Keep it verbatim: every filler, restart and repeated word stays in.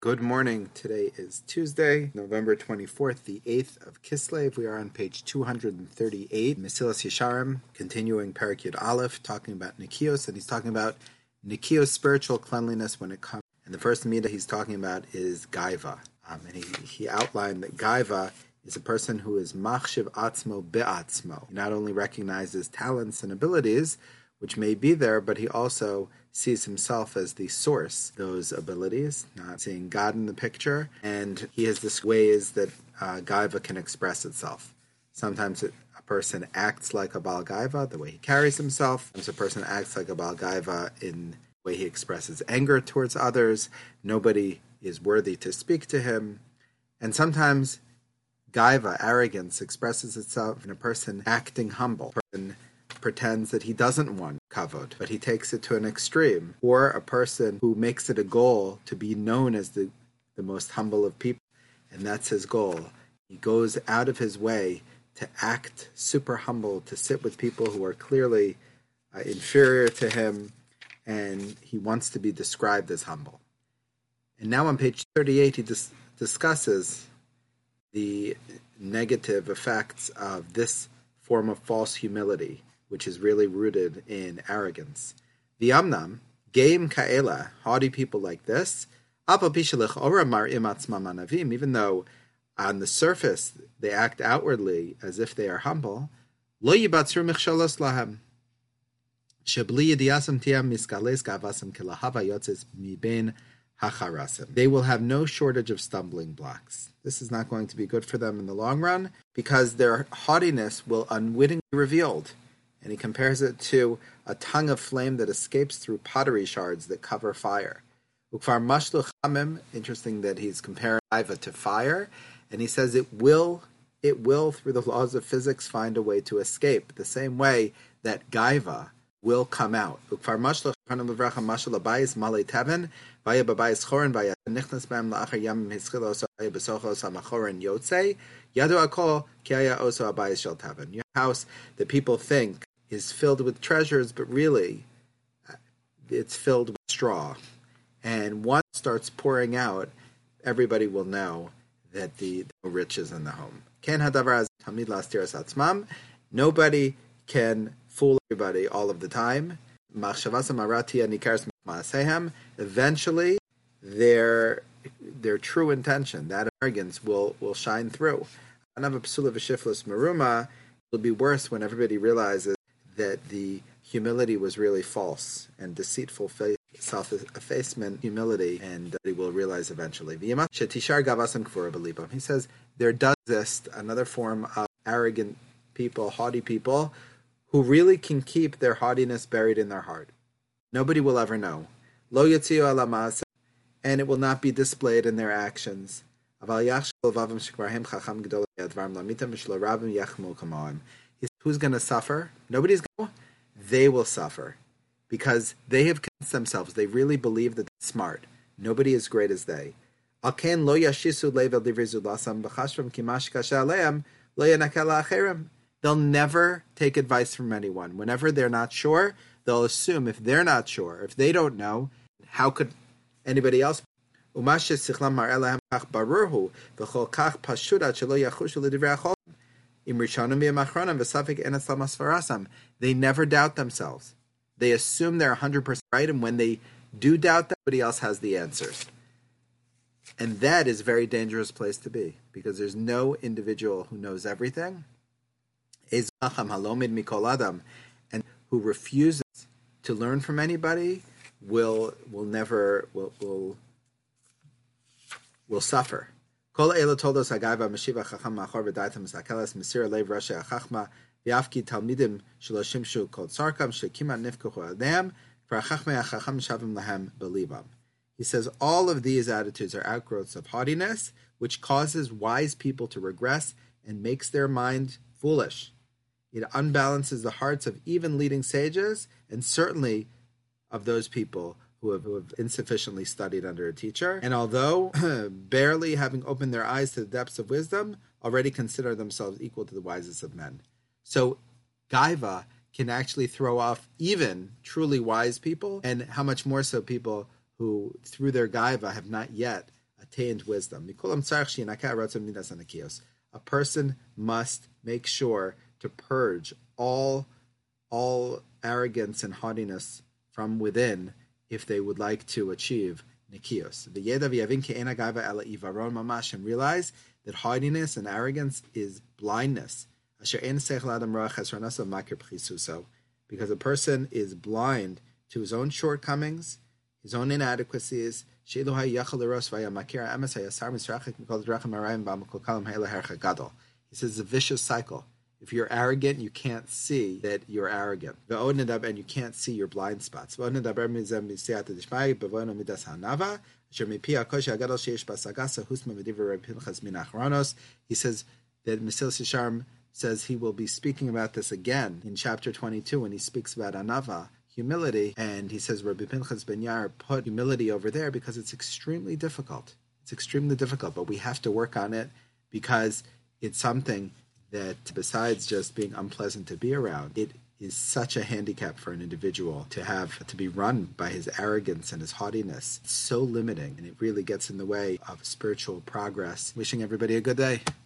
Good morning. Today is Tuesday, November twenty-fourth, the eighth of Kislev. We are on page two hundred thirty-eight, Mesilas Yesharim, continuing Perek Yud Aleph, talking about Nikios, and he's talking about Nikios, spiritual cleanliness when it comes. And the first midah he's talking about is Gaiva. Um, and he, he outlined that Gaiva is a person who is machshiv atzmo be'atzmo. He not only recognizes talents and abilities, which may be there, but he also sees himself as the source, those abilities, not seeing God in the picture. And he has this ways that uh, Gaiva can express itself. Sometimes it, a person acts like a Baal Gaiva, the way he carries himself. Sometimes a person acts like a Baal Gaiva in the way he expresses anger towards others. Nobody is worthy to speak to him. And sometimes Gaiva, arrogance, expresses itself in a person acting humble. A person pretends that he doesn't want kavod, but he takes it to an extreme. Or a person who makes it a goal to be known as the, the most humble of people, and that's his goal. He goes out of his way to act super humble, to sit with people who are clearly uh, inferior to him, and he wants to be described as humble. And now on page thirty-eight, he dis- discusses the negative effects of this form of false humility, which is really rooted in arrogance. V'amnam, geim ka'ela, haughty people like this, even though on the surface they act outwardly as if they are humble, lo yibatzru michshalos lahem, shebli yediasam tiyam miskales gavasam kilahava yotzes miben hacharasim. They will have no shortage of stumbling blocks. This is not going to be good for them in the long run, because their haughtiness will unwittingly be revealed. And he compares it to a tongue of flame that escapes through pottery shards that cover fire. Ukfar mashlu chamim, interesting that he's comparing Gaiva to fire, and he says it will, it will, through the laws of physics, find a way to escape, the same way that Gaiva will come out. Ukfar mashlu chanam levracha mashal abayis malei teven, vaya babayis chorin, vaya nichnas bam la'achar yamim hischilos vaya besochos hamachorin yotzei, yadu akol ki haya oso abayis shel teven. Your house that people think is filled with treasures, but really it's filled with straw. And once it starts pouring out, everybody will know that the, the riches in the home. Nobody can fool everybody all of the time. Eventually, their their true intention, that arrogance, will, will shine through. It will be worse when everybody realizes that the humility was really false and deceitful self-effacement, humility, and he will realize eventually. He says there does exist another form of arrogant people, haughty people, who really can keep their haughtiness buried in their heart. Nobody will ever know. And it will not be displayed in their actions. Who's going to suffer? Nobody's going to. They will suffer because they have convinced themselves. They really believe that they're smart. Nobody is great as they. They'll never take advice from anyone. Whenever they're not sure, they'll assume if they're not sure, if they don't know, how could anybody else? They never doubt themselves. They assume they're one hundred percent right, and when they do doubt that, somebody else has the answers. And that is a very dangerous place to be, because there's no individual who knows everything, and who refuses to learn from anybody will will never will will, will suffer. All of these attitudes are outgrowths He says all of these attitudes are outgrowths of haughtiness, which causes wise people to regress and makes their mind foolish. It unbalances the hearts of even leading sages, and certainly of those people who have, who have insufficiently studied under a teacher, and although barely having opened their eyes to the depths of wisdom, already consider themselves equal to the wisest of men. So Gaiva can actually throw off even truly wise people, and how much more so people who, through their Gaiva, have not yet attained wisdom. A person must make sure to purge all all arrogance and haughtiness from within if they would like to achieve nikios. And realize that haughtiness and arrogance is blindness. Because a person is blind to his own shortcomings, his own inadequacies. He says it's a vicious cycle. If you're arrogant, you can't see that you're arrogant. And you can't see your blind spots. He says that Mesilas Yesharim says he will be speaking about this again in chapter twenty-two when he speaks about anava, humility, and he says Rabbi Pinchas ben Yair put humility over there because it's extremely difficult. It's extremely difficult, but we have to work on it because it's something that besides just being unpleasant to be around, it is such a handicap for an individual to have to be run by his arrogance and his haughtiness. It's so limiting, and it really gets in the way of spiritual progress. Wishing everybody a good day.